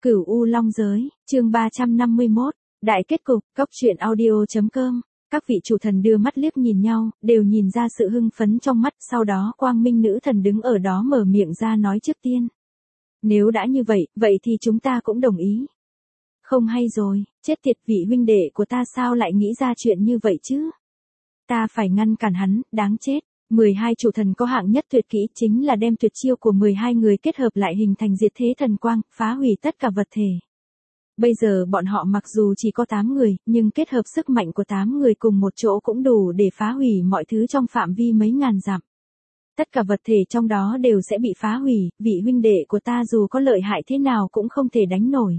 Cửu U Long Giới, chương 351, Đại kết cục, cóc truyện audio.com. Các vị chủ thần đưa mắt liếc nhìn nhau, đều nhìn ra sự hưng phấn trong mắt, sau đó Quang Minh nữ thần đứng ở đó mở miệng ra nói trước tiên. Nếu đã như vậy, vậy thì chúng ta cũng đồng ý. Không hay rồi, chết tiệt, vị huynh đệ của ta sao lại nghĩ ra chuyện như vậy chứ? Ta phải ngăn cản hắn, đáng chết. 12 chủ thần có hạng nhất tuyệt kỹ, chính là đem tuyệt chiêu của 12 người kết hợp lại hình thành diệt thế thần quang, phá hủy tất cả vật thể. Bây giờ bọn họ mặc dù chỉ có 8 người, nhưng kết hợp sức mạnh của 8 người cùng một chỗ cũng đủ để phá hủy mọi thứ trong phạm vi mấy ngàn dặm. Tất cả vật thể trong đó đều sẽ bị phá hủy, vị huynh đệ của ta dù có lợi hại thế nào cũng không thể đánh nổi.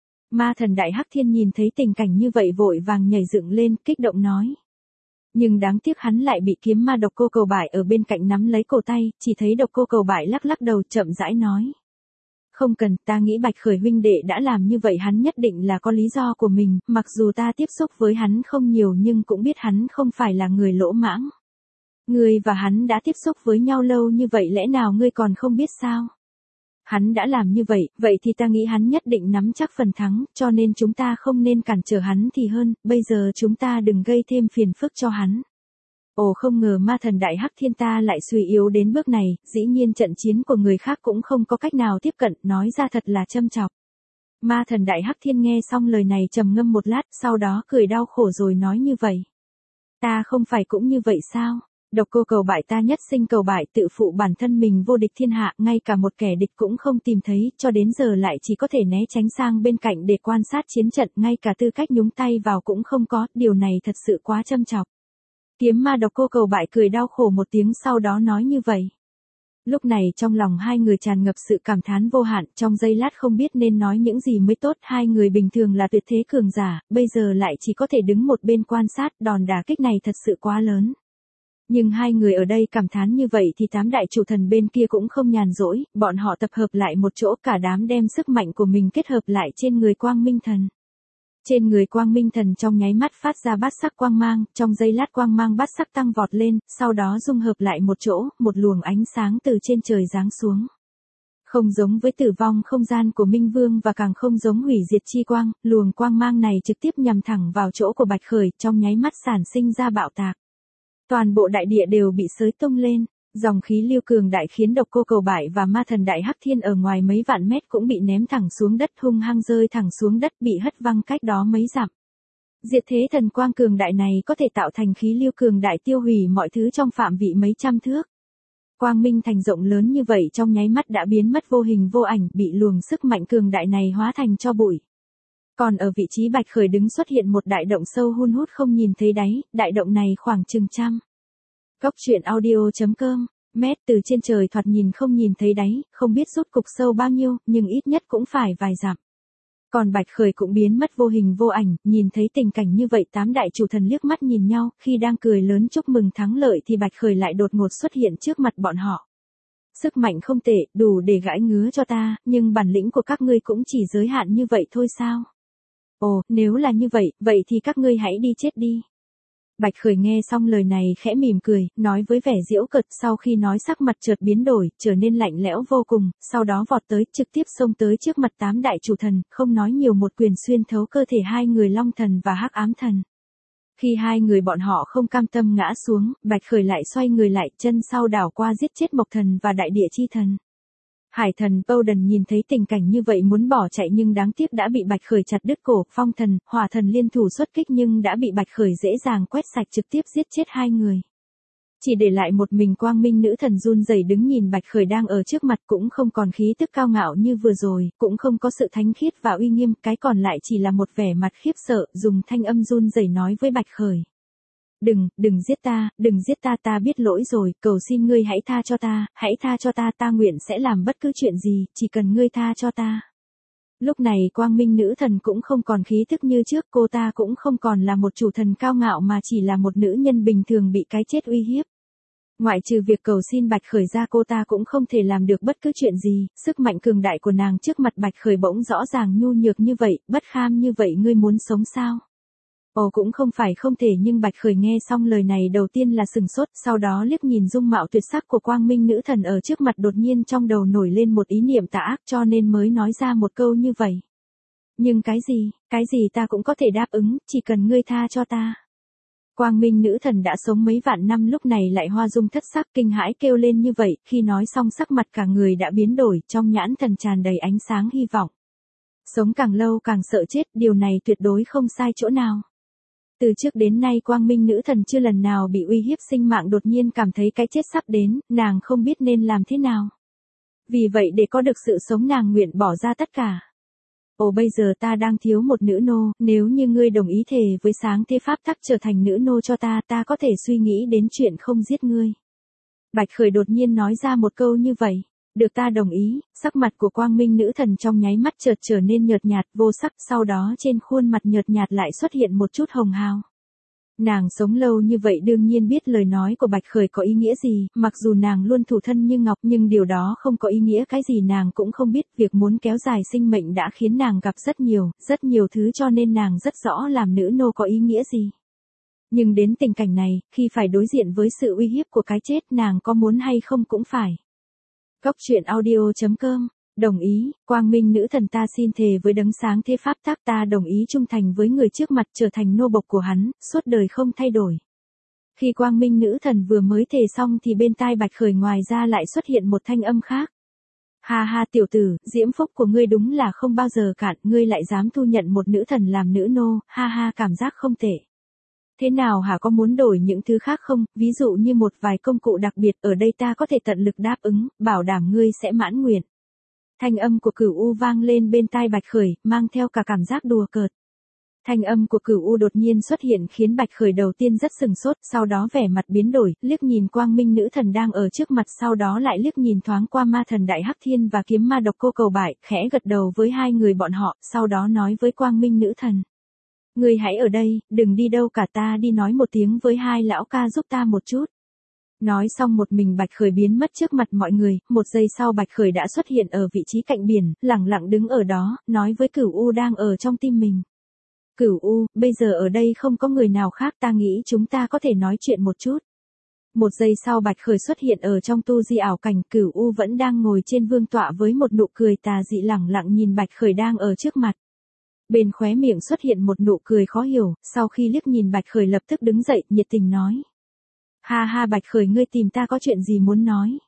Ma thần Đại Hắc Thiên nhìn thấy tình cảnh như vậy vội vàng nhảy dựng lên, kích động nói. Nhưng đáng tiếc hắn lại bị kiếm ma Độc Cô Cầu Bại ở bên cạnh nắm lấy cổ tay, chỉ thấy Độc Cô Cầu Bại lắc lắc đầu chậm rãi nói. Không cần, ta nghĩ Bạch Khởi huynh đệ đã làm như vậy hắn nhất định là có lý do của mình, mặc dù ta tiếp xúc với hắn không nhiều nhưng cũng biết hắn không phải là người lỗ mãng. Ngươi và hắn đã tiếp xúc với nhau lâu như vậy lẽ nào ngươi còn không biết sao? Hắn đã làm như vậy, vậy thì ta nghĩ hắn nhất định nắm chắc phần thắng, cho nên chúng ta không nên cản trở hắn thì hơn, bây giờ chúng ta đừng gây thêm phiền phức cho hắn. Ồ, không ngờ ma thần Đại Hắc Thiên ta lại suy yếu đến bước này, dĩ nhiên trận chiến của người khác cũng không có cách nào tiếp cận, nói ra thật là châm chọc. Ma thần Đại Hắc Thiên nghe xong lời này trầm ngâm một lát, sau đó cười đau khổ rồi nói như vậy. Ta không phải cũng như vậy sao? Độc Cô Cầu Bại ta nhất sinh cầu bại, tự phụ bản thân mình vô địch thiên hạ, ngay cả một kẻ địch cũng không tìm thấy, cho đến giờ lại chỉ có thể né tránh sang bên cạnh để quan sát chiến trận, ngay cả tư cách nhúng tay vào cũng không có, điều này thật sự quá châm chọc. Kiếm ma Độc Cô Cầu Bại cười đau khổ một tiếng sau đó nói như vậy. Lúc này trong lòng hai người tràn ngập sự cảm thán vô hạn, trong giây lát không biết nên nói những gì mới tốt, hai người bình thường là tuyệt thế cường giả, bây giờ lại chỉ có thể đứng một bên quan sát, đòn đả kích này thật sự quá lớn. Nhưng hai người ở đây cảm thán như vậy thì 8 đại chủ thần bên kia cũng không nhàn rỗi, bọn họ tập hợp lại một chỗ, cả đám đem sức mạnh của mình kết hợp lại trên người Quang Minh Thần. Trên người Quang Minh Thần trong nháy mắt phát ra bát sắc quang mang, trong giây lát quang mang bát sắc tăng vọt lên, sau đó dung hợp lại một chỗ, một luồng ánh sáng từ trên trời giáng xuống. Không giống với tử vong không gian của Minh Vương và càng không giống hủy diệt chi quang, luồng quang mang này trực tiếp nhằm thẳng vào chỗ của Bạch Khởi, trong nháy mắt sản sinh ra bạo tạc. Toàn bộ đại địa đều bị xới tung lên, dòng khí lưu cường đại khiến Độc Cô Cầu Bại và ma thần Đại Hắc Thiên ở ngoài mấy vạn mét cũng bị ném thẳng xuống đất, hung hăng rơi thẳng xuống đất, bị hất văng cách đó mấy dặm. Diệt thế thần quang cường đại này có thể tạo thành khí lưu cường đại tiêu hủy mọi thứ trong phạm vị mấy trăm thước. Quang Minh Thành rộng lớn như vậy trong nháy mắt đã biến mất vô hình vô ảnh, bị luồng sức mạnh cường đại này hóa thành tro bụi. Còn ở vị trí Bạch Khởi đứng xuất hiện một đại động sâu hun hút không nhìn thấy đáy, đại động này khoảng chừng trăm. cóc truyện audio.com, mét từ trên trời thoạt nhìn không nhìn thấy đáy, không biết rốt cục sâu bao nhiêu, nhưng ít nhất cũng phải vài dặm. Còn Bạch Khởi cũng biến mất vô hình vô ảnh, nhìn thấy tình cảnh như vậy 8 đại chủ thần liếc mắt nhìn nhau, khi đang cười lớn chúc mừng thắng lợi thì Bạch Khởi lại đột ngột xuất hiện trước mặt bọn họ. Sức mạnh không tệ, đủ để gãi ngứa cho ta, nhưng bản lĩnh của các ngươi cũng chỉ giới hạn như vậy thôi sao? Ồ, nếu là như vậy, vậy thì các ngươi hãy đi chết đi. Bạch Khởi nghe xong lời này khẽ mỉm cười, nói với vẻ giễu cợt, sau khi nói sắc mặt chợt biến đổi, trở nên lạnh lẽo vô cùng, sau đó vọt tới, trực tiếp xông tới trước mặt 8 đại chủ thần, không nói nhiều một quyền xuyên thấu cơ thể hai người Long Thần và Hắc Ám Thần. Khi hai người bọn họ không cam tâm ngã xuống, Bạch Khởi lại xoay người lại, chân sau đảo qua giết chết Mộc Thần và Đại Địa Chi Thần. Hải thần Bowden nhìn thấy tình cảnh như vậy muốn bỏ chạy nhưng đáng tiếc đã bị Bạch Khởi chặt đứt cổ, Phong thần, Hỏa thần liên thủ xuất kích nhưng đã bị Bạch Khởi dễ dàng quét sạch trực tiếp giết chết hai người. Chỉ để lại một mình Quang Minh nữ thần run rẩy đứng nhìn Bạch Khởi đang ở trước mặt, cũng không còn khí tức cao ngạo như vừa rồi, cũng không có sự thánh khiết và uy nghiêm, cái còn lại chỉ là một vẻ mặt khiếp sợ, dùng thanh âm run rẩy nói với Bạch Khởi. Đừng giết ta, ta biết lỗi rồi, cầu xin ngươi hãy tha cho ta, ta nguyện sẽ làm bất cứ chuyện gì, chỉ cần ngươi tha cho ta. Lúc này Quang Minh nữ thần cũng không còn khí thức như trước, cô ta cũng không còn là một chủ thần cao ngạo mà chỉ là một nữ nhân bình thường bị cái chết uy hiếp. Ngoại trừ việc cầu xin Bạch Khởi ra cô ta cũng không thể làm được bất cứ chuyện gì, sức mạnh cường đại của nàng trước mặt Bạch Khởi bỗng rõ ràng nhu nhược như vậy, bất kham như vậy, ngươi muốn sống sao? Ồ, cũng không phải không thể, nhưng Bạch Khởi nghe xong lời này đầu tiên là sừng sốt, sau đó liếc nhìn dung mạo tuyệt sắc của Quang Minh nữ thần ở trước mặt, đột nhiên trong đầu nổi lên một ý niệm tà ác, cho nên mới nói ra một câu như vậy. Nhưng cái gì ta cũng có thể đáp ứng, chỉ cần ngươi tha cho ta. Quang Minh nữ thần đã sống mấy vạn năm lúc này lại hoa dung thất sắc kinh hãi kêu lên như vậy, khi nói xong sắc mặt cả người đã biến đổi, trong nhãn thần tràn đầy ánh sáng hy vọng. Sống càng lâu càng sợ chết, điều này tuyệt đối không sai chỗ nào. Từ trước đến nay Quang Minh nữ thần chưa lần nào bị uy hiếp sinh mạng, đột nhiên cảm thấy cái chết sắp đến, nàng không biết nên làm thế nào. Vì vậy để có được sự sống nàng nguyện bỏ ra tất cả. Ồ, bây giờ ta đang thiếu một nữ nô, nếu như ngươi đồng ý thề với sáng thế pháp tắc trở thành nữ nô cho ta, ta có thể suy nghĩ đến chuyện không giết ngươi. Bạch Khởi đột nhiên nói ra một câu như vậy. Được, ta đồng ý. Sắc mặt của Quang Minh nữ thần trong nháy mắt chợt trở nên nhợt nhạt vô sắc, sau đó trên khuôn mặt nhợt nhạt lại xuất hiện một chút hồng hào. Nàng sống lâu như vậy đương nhiên biết lời nói của Bạch Khởi có ý nghĩa gì, mặc dù nàng luôn thủ thân như ngọc nhưng điều đó không có ý nghĩa cái gì nàng cũng không biết, việc muốn kéo dài sinh mệnh đã khiến nàng gặp rất nhiều thứ cho nên nàng rất rõ làm nữ nô có ý nghĩa gì. Nhưng đến tình cảnh này, khi phải đối diện với sự uy hiếp của cái chết nàng có muốn hay không cũng phải. Góc truyện audio.com. Đồng ý, Quang Minh nữ thần ta xin thề với đấng sáng thế pháp tắc ta đồng ý trung thành với người trước mặt trở thành nô bộc của hắn, suốt đời không thay đổi. Khi Quang Minh nữ thần vừa mới thề xong thì bên tai Bạch Khởi ngoài ra lại xuất hiện một thanh âm khác. Ha ha tiểu tử, diễm phúc của ngươi đúng là không bao giờ cạn, ngươi lại dám thu nhận một nữ thần làm nữ nô, ha ha cảm giác không tệ. Thế nào hả, có muốn đổi những thứ khác không, ví dụ như một vài công cụ đặc biệt ở đây ta có thể tận lực đáp ứng, bảo đảm ngươi sẽ mãn nguyện. Thanh âm của Cửu U vang lên bên tai Bạch Khởi, mang theo cả cảm giác đùa cợt. Thanh âm của Cửu U đột nhiên xuất hiện khiến Bạch Khởi đầu tiên rất sừng sốt, sau đó vẻ mặt biến đổi, liếc nhìn Quang Minh nữ thần đang ở trước mặt, sau đó lại liếc nhìn thoáng qua ma thần Đại Hắc Thiên và kiếm ma độc cô Cầu Bại, khẽ gật đầu với hai người bọn họ, sau đó nói với Quang Minh nữ thần. Ngươi hãy ở đây, đừng đi đâu cả, ta đi nói một tiếng với hai lão ca giúp ta một chút. Nói xong một mình Bạch Khởi biến mất trước mặt mọi người, một giây sau Bạch Khởi đã xuất hiện ở vị trí cạnh biển, lẳng lặng đứng ở đó, nói với Cửu U đang ở trong tim mình. Cửu U, bây giờ ở đây không có người nào khác, ta nghĩ chúng ta có thể nói chuyện một chút. Một giây sau Bạch Khởi xuất hiện ở trong tu di ảo cảnh, Cửu U vẫn đang ngồi trên vương tọa với một nụ cười tà dị lẳng lặng nhìn Bạch Khởi đang ở trước mặt. Bên khóe miệng xuất hiện một nụ cười khó hiểu, sau khi liếc nhìn Bạch Khởi lập tức đứng dậy, nhiệt tình nói. Ha ha Bạch Khởi, ngươi tìm ta có chuyện gì muốn nói?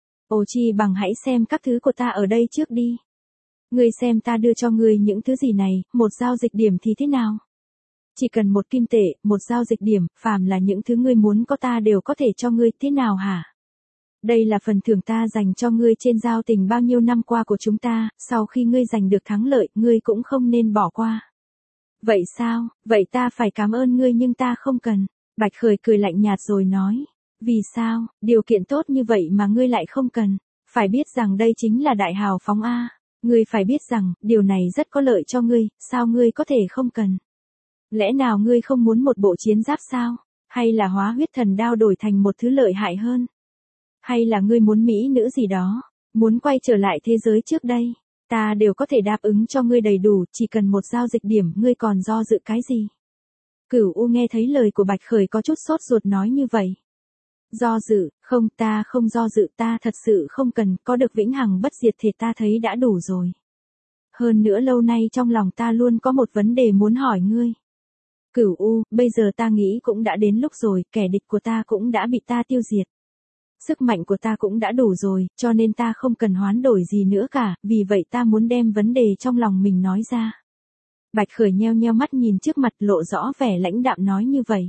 Ồ chi bằng hãy xem các thứ của ta ở đây trước đi. Ngươi xem ta đưa cho ngươi những thứ gì này, một giao dịch điểm thì thế nào? Chỉ cần một kim tệ, một giao dịch điểm, phàm là những thứ ngươi muốn có ta đều có thể cho ngươi, thế nào hả? Đây là phần thưởng ta dành cho ngươi trên giao tình bao nhiêu năm qua của chúng ta, sau khi ngươi giành được thắng lợi, ngươi cũng không nên bỏ qua. Vậy sao, vậy ta phải cảm ơn ngươi nhưng ta không cần. Bạch Khởi cười lạnh nhạt rồi nói. Vì sao, điều kiện tốt như vậy mà ngươi lại không cần? Phải biết rằng đây chính là đại hào phóng A. Ngươi phải biết rằng, điều này rất có lợi cho ngươi, sao ngươi có thể không cần? Lẽ nào ngươi không muốn một bộ chiến giáp sao? Hay là hóa huyết thần đao đổi thành một thứ lợi hại hơn? Hay là ngươi muốn mỹ nữ gì đó? Muốn quay trở lại thế giới trước đây? Ta đều có thể đáp ứng cho ngươi đầy đủ, chỉ cần một giao dịch điểm, ngươi còn do dự cái gì? Cửu U nghe thấy lời của Bạch Khởi có chút sốt ruột nói như vậy. Do dự, không, ta không do dự, ta thật sự không cần, có được vĩnh hằng bất diệt thì ta thấy đã đủ rồi. Hơn nữa lâu nay trong lòng ta luôn có một vấn đề muốn hỏi ngươi. Cửu U, bây giờ ta nghĩ cũng đã đến lúc rồi, kẻ địch của ta cũng đã bị ta tiêu diệt. Sức mạnh của ta cũng đã đủ rồi, cho nên ta không cần hoán đổi gì nữa cả, vì vậy ta muốn đem vấn đề trong lòng mình nói ra. Bạch Khởi nheo nheo mắt nhìn trước mặt lộ rõ vẻ lãnh đạm nói như vậy.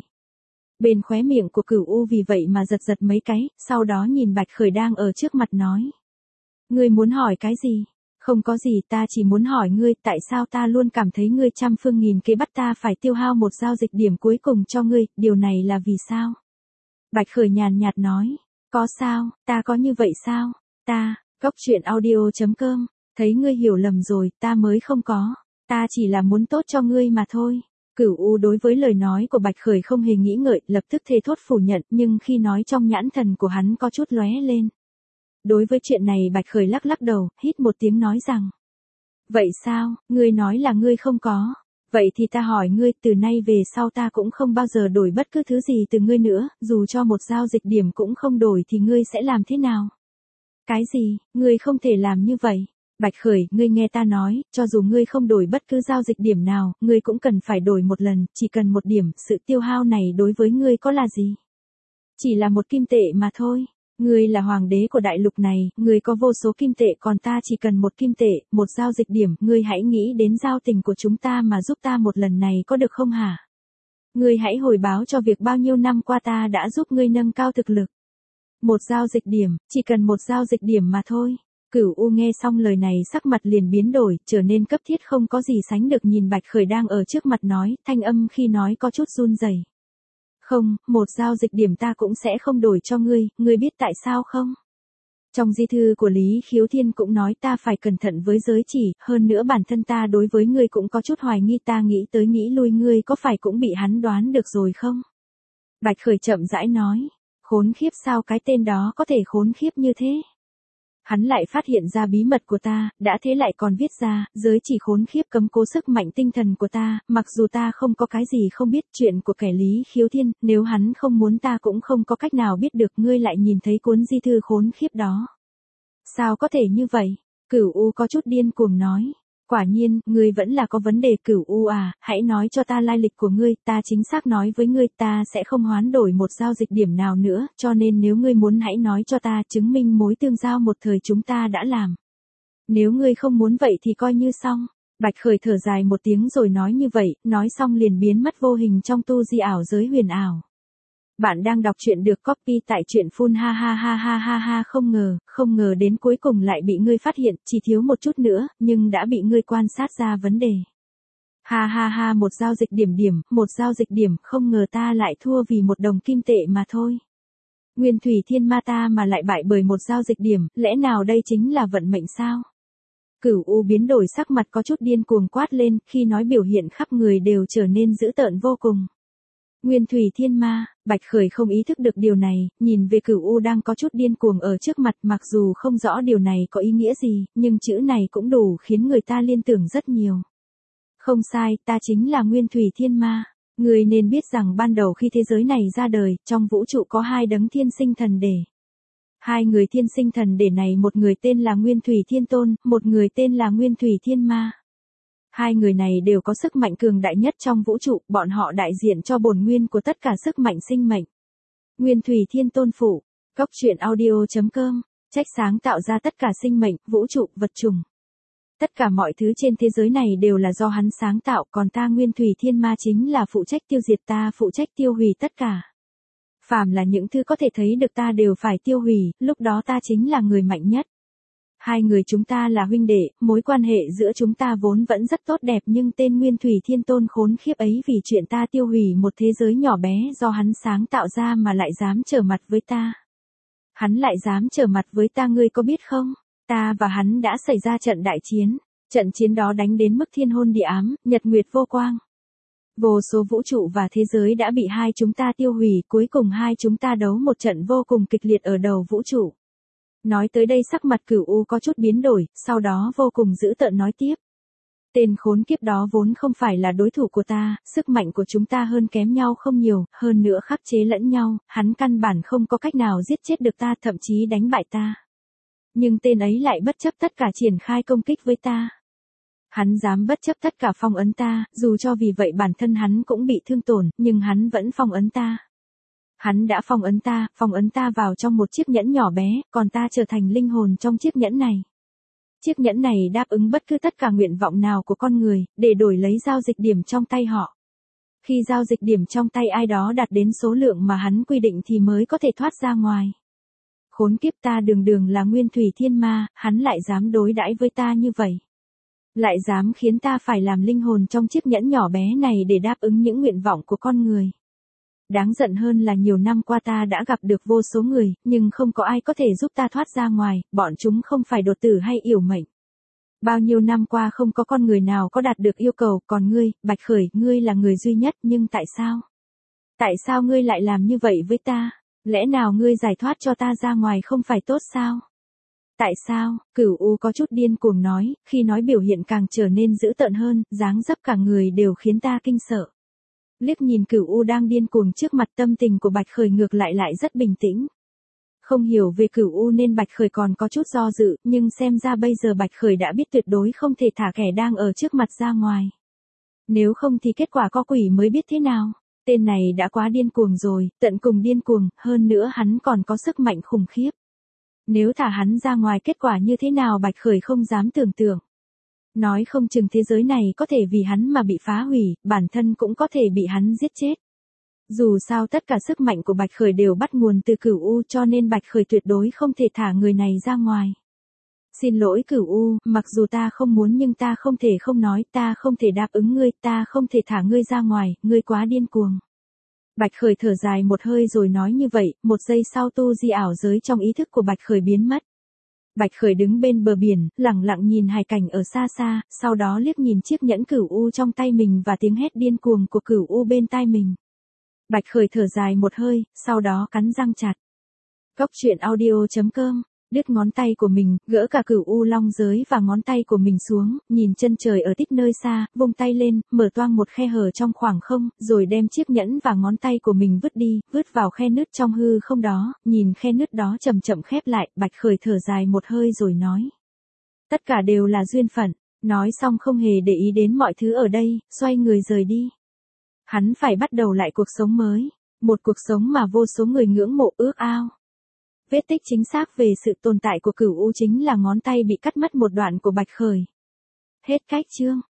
Bên khóe miệng của Cửu U vì vậy mà giật giật mấy cái, sau đó nhìn Bạch Khởi đang ở trước mặt nói. Ngươi muốn hỏi cái gì? Không có gì, ta chỉ muốn hỏi ngươi tại sao ta luôn cảm thấy ngươi trăm phương nghìn kế bắt ta phải tiêu hao một giao dịch điểm cuối cùng cho ngươi, điều này là vì sao? Bạch Khởi nhàn nhạt nói. Có sao, ta có như vậy sao? Ta, góc truyện audio.com, thấy ngươi hiểu lầm rồi, ta mới không có. Ta chỉ là muốn tốt cho ngươi mà thôi. Cửu U đối với lời nói của Bạch Khởi không hề nghĩ ngợi, lập tức thề thốt phủ nhận, nhưng khi nói trong nhãn thần của hắn có chút lóe lên. Đối với chuyện này Bạch Khởi lắc lắc đầu, hít một tiếng nói rằng. Vậy sao, ngươi nói là ngươi không có. Vậy thì ta hỏi ngươi, từ nay về sau ta cũng không bao giờ đổi bất cứ thứ gì từ ngươi nữa, dù cho một giao dịch điểm cũng không đổi thì ngươi sẽ làm thế nào? Cái gì, ngươi không thể làm như vậy. Bạch Khởi, ngươi nghe ta nói, cho dù ngươi không đổi bất cứ giao dịch điểm nào, ngươi cũng cần phải đổi một lần, chỉ cần một điểm, sự tiêu hao này đối với ngươi có là gì? Chỉ là một kim tệ mà thôi. Ngươi là hoàng đế của đại lục này, ngươi có vô số kim tệ còn ta chỉ cần một kim tệ, một giao dịch điểm, ngươi hãy nghĩ đến giao tình của chúng ta mà giúp ta một lần này có được không hả? Ngươi hãy hồi báo cho việc bao nhiêu năm qua ta đã giúp ngươi nâng cao thực lực. Một giao dịch điểm, chỉ cần một giao dịch điểm mà thôi. Cửu U nghe xong lời này sắc mặt liền biến đổi, trở nên cấp thiết không có gì sánh được nhìn Bạch Khởi đang ở trước mặt nói, thanh âm khi nói có chút run rẩy. Không, một giao dịch điểm ta cũng sẽ không đổi cho ngươi biết tại sao không? Trong di thư của Lý Khiếu Thiên cũng nói ta phải cẩn thận với giới chỉ, hơn nữa bản thân ta đối với ngươi cũng có chút hoài nghi ta nghĩ tới nghĩ lui ngươi có phải cũng bị hắn đoán được rồi không? Bạch Khởi chậm rãi nói, khốn khiếp sao cái tên đó có thể khốn khiếp như thế? Hắn lại phát hiện ra bí mật của ta, đã thế lại còn viết ra, giới chỉ khốn khiếp cấm cố sức mạnh tinh thần của ta, mặc dù ta không có cái gì không biết chuyện của kẻ Lý Khiếu Thiên, nếu hắn không muốn ta cũng không có cách nào biết được ngươi lại nhìn thấy cuốn di thư khốn khiếp đó. Sao có thể như vậy? Cửu U có chút điên cuồng nói. Quả nhiên, ngươi vẫn là có vấn đề. Cửu U à, hãy nói cho ta lai lịch của ngươi, ta chính xác nói với ngươi ta sẽ không hoán đổi một giao dịch điểm nào nữa, cho nên nếu ngươi muốn hãy nói cho ta chứng minh mối tương giao một thời chúng ta đã làm. Nếu ngươi không muốn vậy thì coi như xong. Bạch Khởi thở dài một tiếng rồi nói như vậy, nói xong liền biến mất vô hình trong tu di ảo giới huyền ảo. Bạn đang đọc truyện được copy tại truyện phun ha ha ha ha ha ha không ngờ đến cuối cùng lại bị ngươi phát hiện, chỉ thiếu một chút nữa, nhưng đã bị ngươi quan sát ra vấn đề. Ha ha ha một giao dịch một giao dịch điểm, không ngờ ta lại thua vì một đồng kim tệ mà thôi. Nguyên Thủy Thiên Ma ta mà lại bại bởi một giao dịch điểm, lẽ nào đây chính là vận mệnh sao? Cửu U biến đổi sắc mặt có chút điên cuồng quát lên, khi nói biểu hiện khắp người đều trở nên dữ tợn vô cùng. Nguyên Thủy Thiên Ma, Bạch Khởi không ý thức được điều này, nhìn về Cửu U đang có chút điên cuồng ở trước mặt mặc dù không rõ điều này có ý nghĩa gì, nhưng chữ này cũng đủ khiến người ta liên tưởng rất nhiều. Không sai, ta chính là Nguyên Thủy Thiên Ma. Người nên biết rằng ban đầu khi thế giới này ra đời, trong vũ trụ có hai đấng thiên sinh thần đế. Hai người thiên sinh thần đế này một người tên là Nguyên Thủy Thiên Tôn, một người tên là Nguyên Thủy Thiên Ma. Hai người này đều có sức mạnh cường đại nhất trong vũ trụ, bọn họ đại diện cho bổn nguyên của tất cả sức mạnh sinh mệnh. Nguyên Thủy Thiên Tôn phụ, Cốc Truyện Audio.com, trách sáng tạo ra tất cả sinh mệnh, vũ trụ, vật trùng. Tất cả mọi thứ trên thế giới này đều là do hắn sáng tạo, còn ta Nguyên Thủy Thiên Ma chính là phụ trách tiêu diệt ta, phụ trách tiêu hủy tất cả. Phàm là những thứ có thể thấy được ta đều phải tiêu hủy, lúc đó ta chính là người mạnh nhất. Hai người chúng ta là huynh đệ, mối quan hệ giữa chúng ta vốn vẫn rất tốt đẹp nhưng tên Nguyên Thủy Thiên Tôn khốn khiếp ấy vì chuyện ta tiêu hủy một thế giới nhỏ bé do hắn sáng tạo ra mà lại dám trở mặt với ta. Hắn lại dám trở mặt với ta ngươi có biết không? Ta và hắn đã xảy ra trận đại chiến. Trận chiến đó đánh đến mức thiên hôn địa ám, nhật nguyệt vô quang. Vô số vũ trụ và thế giới đã bị hai chúng ta tiêu hủy, cuối cùng hai chúng ta đấu một trận vô cùng kịch liệt ở đầu vũ trụ. Nói tới đây sắc mặt Cửu U có chút biến đổi, sau đó vô cùng dữ tợn nói tiếp. Tên khốn kiếp đó vốn không phải là đối thủ của ta, sức mạnh của chúng ta hơn kém nhau không nhiều, hơn nữa khắc chế lẫn nhau, hắn căn bản không có cách nào giết chết được ta, thậm chí đánh bại ta. Nhưng tên ấy lại bất chấp tất cả triển khai công kích với ta. Hắn dám bất chấp tất cả phong ấn ta, dù cho vì vậy bản thân hắn cũng bị thương tổn, nhưng hắn vẫn phong ấn ta. Hắn đã phong ấn ta vào trong một chiếc nhẫn nhỏ bé, còn ta trở thành linh hồn trong chiếc nhẫn này. Chiếc nhẫn này đáp ứng bất cứ tất cả nguyện vọng nào của con người, để đổi lấy giao dịch điểm trong tay họ. Khi giao dịch điểm trong tay ai đó đạt đến số lượng mà hắn quy định thì mới có thể thoát ra ngoài. Khốn kiếp ta đường là Nguyên Thủy Thiên Ma, hắn lại dám đối đãi với ta như vậy. Lại dám khiến ta phải làm linh hồn trong chiếc nhẫn nhỏ bé này để đáp ứng những nguyện vọng của con người. Đáng giận hơn là nhiều năm qua ta đã gặp được vô số người, nhưng không có ai có thể giúp ta thoát ra ngoài, bọn chúng không phải đột tử hay yểu mệnh. Bao nhiêu năm qua không có con người nào có đạt được yêu cầu, còn ngươi, Bạch Khởi, ngươi là người duy nhất, nhưng tại sao? Tại sao ngươi lại làm như vậy với ta? Lẽ nào ngươi giải thoát cho ta ra ngoài không phải tốt sao? Tại sao? Cửu U có chút điên cuồng nói, khi nói biểu hiện càng trở nên dữ tợn hơn, dáng dấp cả người đều khiến ta kinh sợ. Liếc nhìn Cửu U đang điên cuồng trước mặt tâm tình của Bạch Khởi ngược lại rất bình tĩnh. Không hiểu về Cửu U nên Bạch Khởi còn có chút do dự, nhưng xem ra bây giờ Bạch Khởi đã biết tuyệt đối không thể thả kẻ đang ở trước mặt ra ngoài. Nếu không thì kết quả có quỷ mới biết thế nào. Tên này đã quá điên cuồng rồi, tận cùng điên cuồng, hơn nữa hắn còn có sức mạnh khủng khiếp. Nếu thả hắn ra ngoài kết quả như thế nào Bạch Khởi không dám tưởng tượng. Nói không chừng thế giới này có thể vì hắn mà bị phá hủy, bản thân cũng có thể bị hắn giết chết. Dù sao tất cả sức mạnh của Bạch Khởi đều bắt nguồn từ Cửu U cho nên Bạch Khởi tuyệt đối không thể thả người này ra ngoài. Xin lỗi Cửu U, mặc dù ta không muốn nhưng ta không thể không nói, ta không thể đáp ứng ngươi, ta không thể thả ngươi ra ngoài, ngươi quá điên cuồng. Bạch Khởi thở dài một hơi rồi nói như vậy, một giây sau tu di ảo giới trong ý thức của Bạch Khởi biến mất. Bạch Khởi đứng bên bờ biển, lặng lặng nhìn hải cảnh ở xa xa, sau đó liếc nhìn chiếc nhẫn Cửu U trong tay mình và tiếng hét điên cuồng của Cửu U bên tai mình. Bạch Khởi thở dài một hơi, sau đó cắn răng chặt. Cốc truyện audio.com, đứt ngón tay của mình, gỡ cả Cửu U long giới và ngón tay của mình xuống, nhìn chân trời ở tít nơi xa, vung tay lên, mở toang một khe hở trong khoảng không, rồi đem chiếc nhẫn và ngón tay của mình vứt đi, vứt vào khe nứt trong hư không đó, nhìn khe nứt đó chậm chậm khép lại, Bạch Khởi thở dài một hơi rồi nói. Tất cả đều là duyên phận, nói xong không hề để ý đến mọi thứ ở đây, xoay người rời đi. Hắn phải bắt đầu lại cuộc sống mới, một cuộc sống mà vô số người ngưỡng mộ ước ao. Vết tích chính xác về sự tồn tại của Cửu U chính là ngón tay bị cắt mất một đoạn của Bạch Khởi. Hết cách chương.